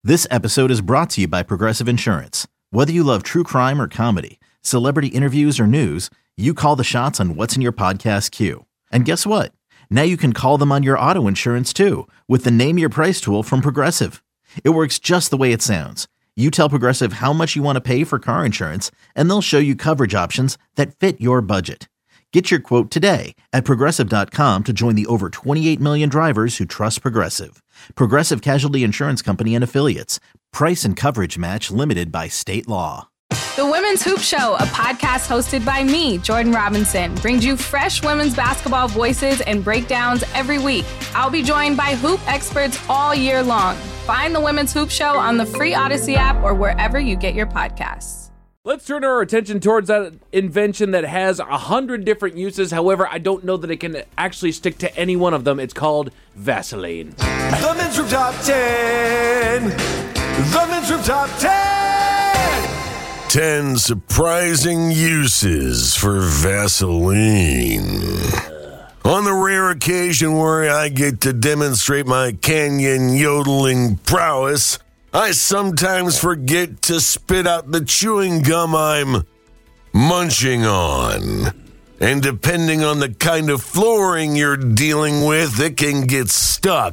This episode is brought to you by Progressive Insurance. Whether you love true crime or comedy, celebrity interviews or news, you call the shots on what's in your podcast queue. And guess what? Now you can call them on your auto insurance too with the Name Your Price tool from Progressive. It works just the way it sounds. You tell Progressive how much you want to pay for car insurance, and they'll show you coverage options that fit your budget. Get your quote today at Progressive.com to join the over 28 million drivers who trust Progressive. Progressive Casualty Insurance Company and Affiliates. Price and coverage match limited by state law. The Women's Hoop Show, a podcast hosted by me, Jordan Robinson, brings you fresh women's basketball voices and breakdowns every week. I'll be joined by hoop experts all year long. Find the Women's Hoop Show on the free Odyssey app or wherever you get your podcasts. Let's turn our attention towards that invention that has 100 different uses. However, I don't know that it can actually stick to any one of them. It's called Vaseline. The Men's Room Top 10. The Men's Room Top 10. 10 surprising uses for Vaseline. On the rare occasion where I get to demonstrate my canyon yodeling prowess, I sometimes forget to spit out the chewing gum I'm munching on. And depending on the kind of flooring you're dealing with, it can get stuck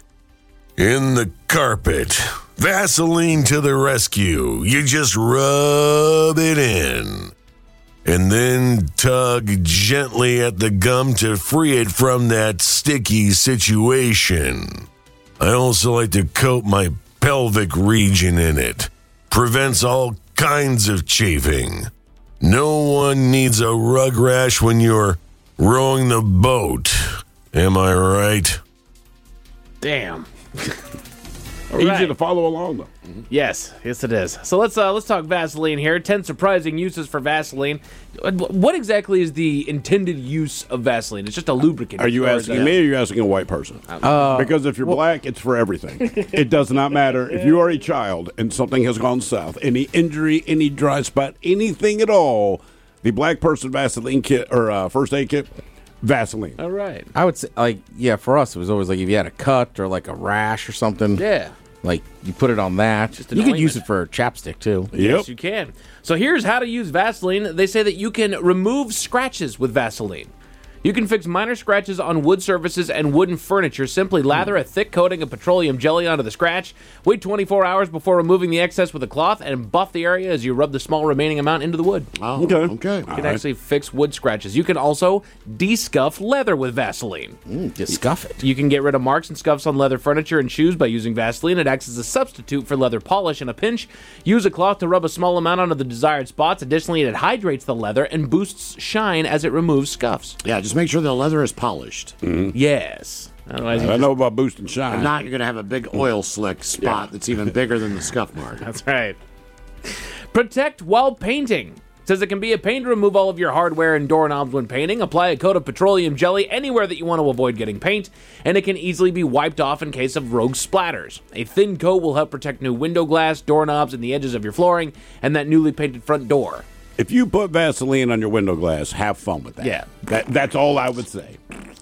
in the carpet. Vaseline to the rescue. You just rub it in and then tug gently at the gum to free it from that sticky situation. I also like to coat my pelvic region in it. Prevents all kinds of chafing. No one needs a rug rash when you're rowing the boat. Am I right? Damn. Easy to follow along, though. Yes, it is. So let's talk Vaseline here. 10 surprising uses for Vaseline. What exactly is the intended use of Vaseline? It's just a lubricant. Are you asking me or are you asking a white person? Because if you're black, it's for everything. It does not matter. If you are a child and something has gone south, any injury, any dry spot, anything at all, the black person Vaseline kit or first aid kit, Vaseline. All right. I would say, for us, it was always like if you had a cut or like a rash or something. Yeah. Like, you put it on that. Just an you could ointment. use it for chapstick, too. Yes, you can. So here's how to use Vaseline. They say that you can remove scratches with Vaseline. You can fix minor scratches on wood surfaces and wooden furniture. Simply lather a thick coating of petroleum jelly onto the scratch. Wait 24 hours before removing the excess with a cloth and buff the area as you rub the small remaining amount into the wood. Oh, okay. You can actually fix wood scratches. You can also de-scuff leather with Vaseline. Scuff it. You can get rid of marks and scuffs on leather furniture and shoes by using Vaseline. It acts as a substitute for leather polish in a pinch. Use a cloth to rub a small amount onto the desired spots. Additionally, it hydrates the leather and boosts shine as it removes scuffs. Yeah, just make sure the leather is polished. Yes. Otherwise, I know about boosting shine. If not, you're going to have a big oil slick spot that's even bigger than the scuff mark. That's right. Protect while painting. It says it can be a pain to remove all of your hardware and doorknobs when painting. Apply a coat of petroleum jelly anywhere that you want to avoid getting paint, and it can easily be wiped off in case of rogue splatters. A thin coat will help protect new window glass, doorknobs, and the edges of your flooring, and that newly painted front door. If you put Vaseline on your window glass, have fun with that. Yeah. That's all I would say.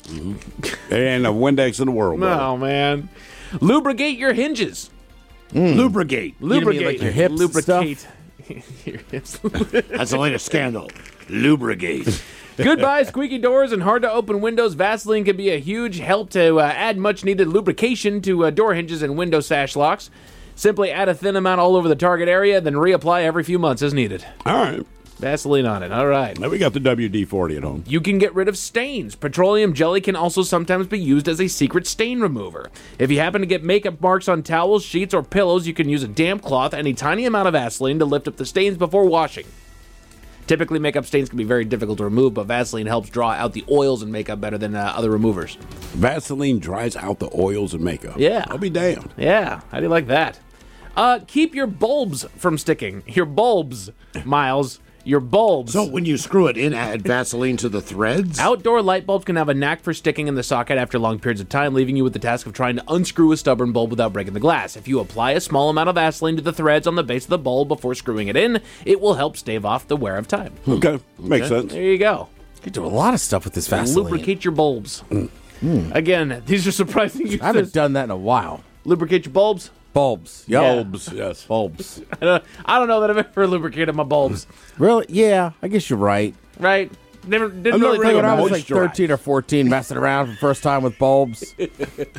There ain't a Windex in the world. No, man. Lubricate your hinges. Lubricate. Like your hips Lubricate. Your hips. That's the latest scandal. Lubricate. Goodbye, squeaky doors and hard-to-open windows. Vaseline can be a huge help to add much-needed lubrication to door hinges and window sash locks. Simply add a thin amount all over the target area, then reapply every few months as needed. All right. Vaseline on it. All right. Now we got the WD-40 at home. You can get rid of stains. Petroleum jelly can also sometimes be used as a secret stain remover. If you happen to get makeup marks on towels, sheets, or pillows, you can use a damp cloth and a tiny amount of Vaseline to lift up the stains before washing. Typically, makeup stains can be very difficult to remove, but Vaseline helps draw out the oils in makeup better than other removers. Vaseline dries out the oils and makeup. Yeah. I'll be damned. Yeah. How do you like that? Keep your bulbs from sticking. Your bulbs, Miles. Your bulbs. So when you screw it in, add Vaseline to the threads? Outdoor light bulbs can have a knack for sticking in the socket after long periods of time, leaving you with the task of trying to unscrew a stubborn bulb without breaking the glass. If you apply a small amount of Vaseline to the threads on the base of the bulb before screwing it in, it will help stave off the wear of time. Okay. Makes sense. There you go. You can do a lot of stuff with this Vaseline. Lubricate your bulbs. Again, these are surprising uses. I haven't done that in a while. Lubricate your bulbs. Bulbs. Yep. Bulbs, yes. Bulbs. I don't know that I've ever lubricated my bulbs. Really? Yeah, I guess you're right. Right? Didn't I'm not really really think When I about was it. like 13 or 14 messing around for the first time with bulbs. Got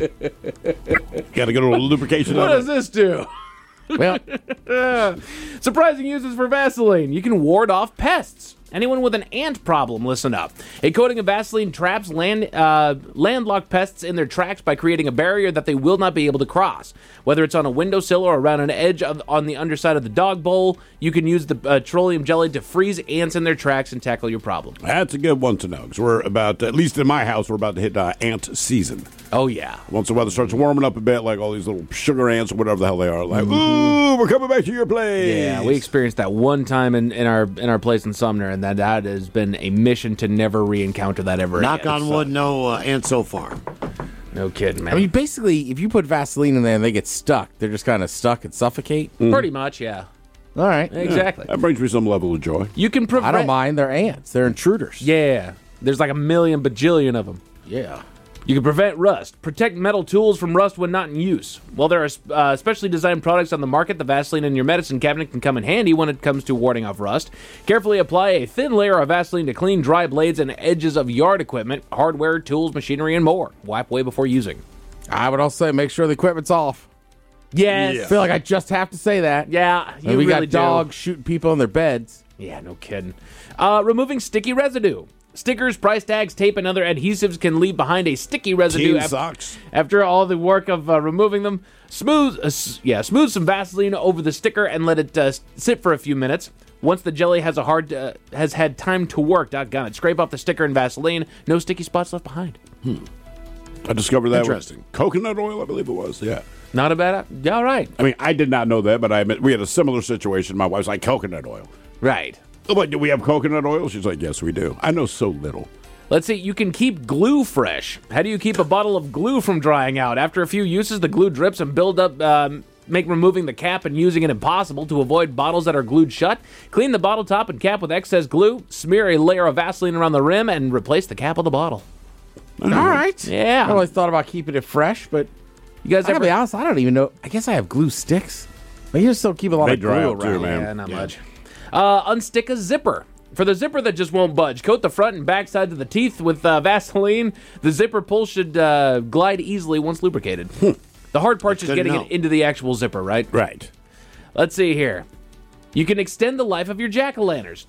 to go to a lubrication. What on does it. this do? Well, Surprising uses for Vaseline. You can ward off pests. Anyone with an ant problem, listen up. A coating of Vaseline traps landlocked pests in their tracks by creating a barrier that they will not be able to cross. Whether it's on a windowsill or around an edge on the underside of the dog bowl, you can use the petroleum jelly to freeze ants in their tracks and tackle your problem. That's a good one to know because we're about, at least in my house, we're about to hit ant season. Oh, yeah. Once the weather starts warming up a bit, like all these little sugar ants or whatever the hell they are, like, ooh, we're coming back to your place. Yeah, we experienced that one time in our place in Sumner, and that has been a mission to never re-encounter that ever Knock again. on wood, no ant so far. No kidding, man. I mean, basically, if you put Vaseline in there and they get stuck, they're just kind of stuck and suffocate. Pretty much, yeah. All right. Exactly. That brings me some level of joy. You can prevent... I don't mind. They're ants. They're intruders. Yeah. There's like a million bajillion of them. Yeah. You can prevent rust. Protect metal tools from rust when not in use. While there are specially designed products on the market, the Vaseline in your medicine cabinet can come in handy when it comes to warding off rust. Carefully apply a thin layer of Vaseline to clean dry blades and edges of yard equipment, hardware, tools, machinery, and more. Wipe way before using. I would also say make sure the equipment's off. Yes. I feel like I just have to say that. Yeah, you And we really got dogs shooting people in their beds. do. Yeah, no kidding. Removing sticky residue. Stickers, price tags, tape, and other adhesives can leave behind a sticky residue Teen socks. after all the work of removing them. Smooth some Vaseline over the sticker and let it sit for a few minutes. Once the jelly has had time to work, doggone it, scrape off the sticker and Vaseline. No sticky spots left behind. I discovered that. Interesting. With coconut oil, I believe it was. Yeah. Not a bad. Yeah, all right. I mean, I did not know that, but I admit we had a similar situation. My wife's like, coconut oil. Right. I'm like, do we have coconut oil? She's like, yes, we do. I know so little. Let's see, you can keep glue fresh. How do you keep a bottle of glue from drying out? After a few uses, the glue drips and build up, make removing the cap and using it impossible. To avoid bottles that are glued shut, clean the bottle top and cap with excess glue, smear a layer of Vaseline around the rim, and replace the cap of the bottle. All right. Yeah. I always thought about keeping it fresh, but You guys I gotta ever... be honest, I don't even know. I guess I have glue sticks. But you still keep a lot They of dry glue out too, around. man. Yeah, not much. Unstick a zipper. For the zipper that just won't budge, coat the front and back sides of the teeth with Vaseline. The zipper pull should glide easily once lubricated. The hard part's just good to getting know. it into the actual zipper, right? Right. Let's see here. You can extend the life of your jack-o'-lanterns.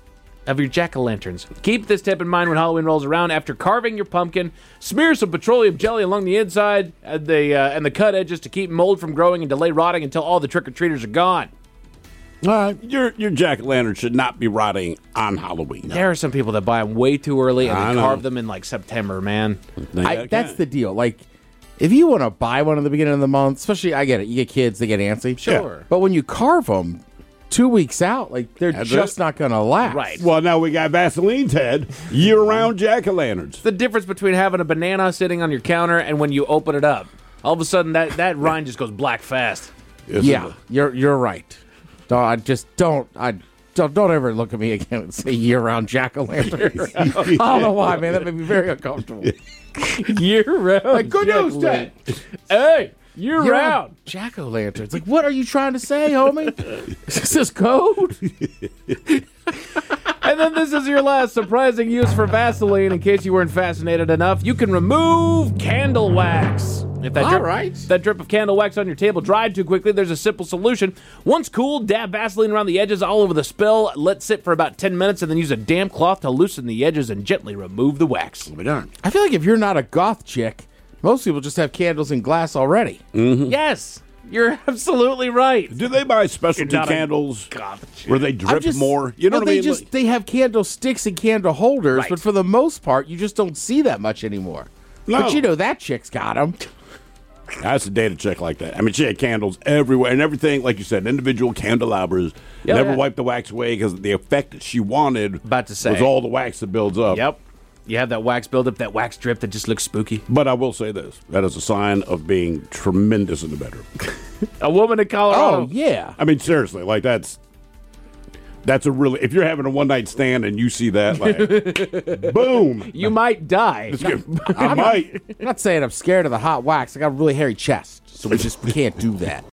Keep this tip in mind when Halloween rolls around. After carving your pumpkin, smear some petroleum jelly along the inside and the cut edges to keep mold from growing and delay rotting until all the trick-or-treaters are gone. Your jack-o'-lantern should not be rotting on Halloween. There are some people that buy them way too early and I they know. carve them in like September, man. That's the deal. Like, if you want to buy one at the beginning of the month, especially, I get it. You get kids, they get antsy. Sure. But when you carve them 2 weeks out, like, they're That's just it. not going to last. Right. Well, now we got Vaseline, Ted. Year-round jack-o'-lanterns. The difference between having a banana sitting on your counter and when you open it up. All of a sudden, that rind just goes black fast. Yeah, you're right. Don't ever look at me again and say year-round jack-o'-lantern. I don't know why, man. That made me very uncomfortable. Year-round. Like, good news, Dad. Hey, year-round. Year-round jack-o'-lanterns. Like, what are you trying to say, homie? Is this code? And then this is your last surprising use for Vaseline. In case you weren't fascinated enough, you can remove candle wax. If that drip of candle wax on your table dried too quickly, there's a simple solution. Once cooled, dab Vaseline around the edges all over the spill. Let sit for about 10 minutes and then use a damp cloth to loosen the edges and gently remove the wax. We're done. I feel like if you're not a goth chick, most people just have candles in glass already. Yes, you're absolutely right. Do they buy specialty You're not a candles goth chick. where they drip more? You know well, what I mean? They have candle sticks and candle holders, Right. but for the most part, you just don't see that much anymore. No. But you know that chick's got them. That's a data check like that. I mean, she had candles everywhere and everything, like you said, individual candelabras. Yeah, Never yeah. wiped the wax away because the effect that she wanted About to say. was all the wax that builds up. Yep. You have that wax buildup, that wax drip that just looks spooky. But I will say this. That is a sign of being tremendous in the bedroom. A woman in Colorado. Oh, yeah. I mean, seriously, like that's a really, if you're having a one-night stand and you see that, like, boom. You might die. I might. I'm not saying I'm scared of the hot wax. I got a really hairy chest, so we can't do that.